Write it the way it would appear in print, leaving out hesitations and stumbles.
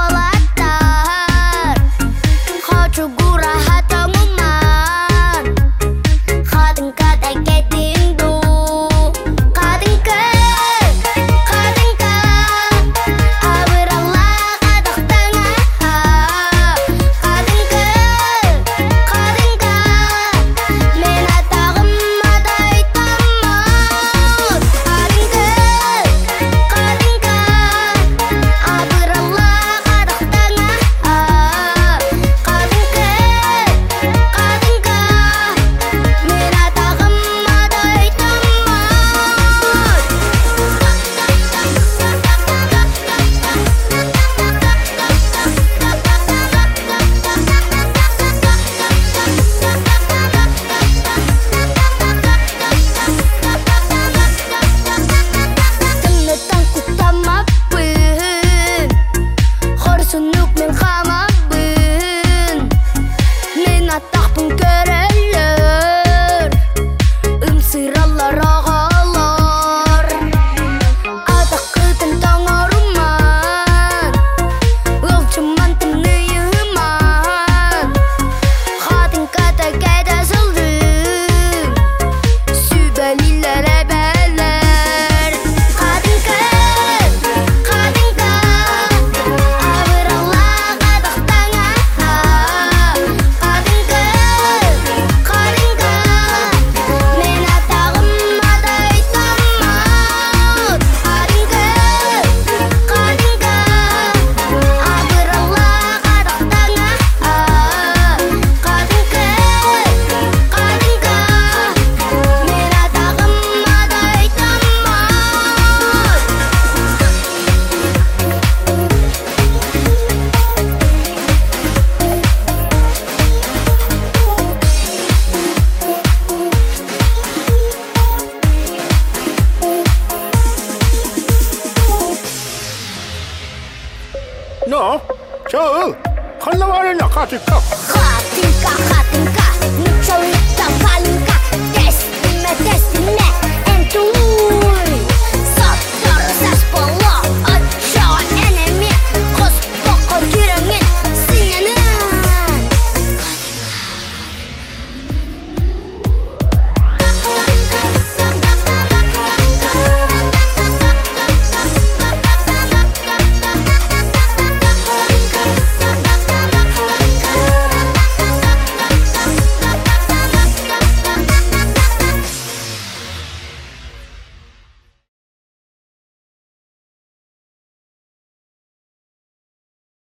шоколадтар. Хочу гураха таңыман. Қадыңқадай кетіңду. Қадыңқы, қадыңқы. Абыралла қадақтаңа. Қадыңқы, қадыңқы. Мен атағым адай тамман. Қадыңқы, қадыңқы. Абыралла қадақтаңа. Қадыңқы, қадыңқы. Мен атағым адай Тыңнытан құттамаппын. Хорсынук мен қамаппын. Мен атақпын көрелер. Сыралар ағалар. Атақ қытын таңарыман. Ұлчыман тымныйыман. Қадыңқадай кәді жылдың. Сүбәлилер әбәлер. Қадыңқы, қадыңқы. Абыралла қадақтаңа. Қадыңқы, қадыңқы. Мен атағым адай тамман. Қадыңқы, қадыңқы. Абыралла қадақтаңа. Қадыңқы, қадыңқы. Мен атағым адай тамман. No, 저 컬러와르냐 카티카. Хатинка, хатинка, ничего не там, калинка. Тест,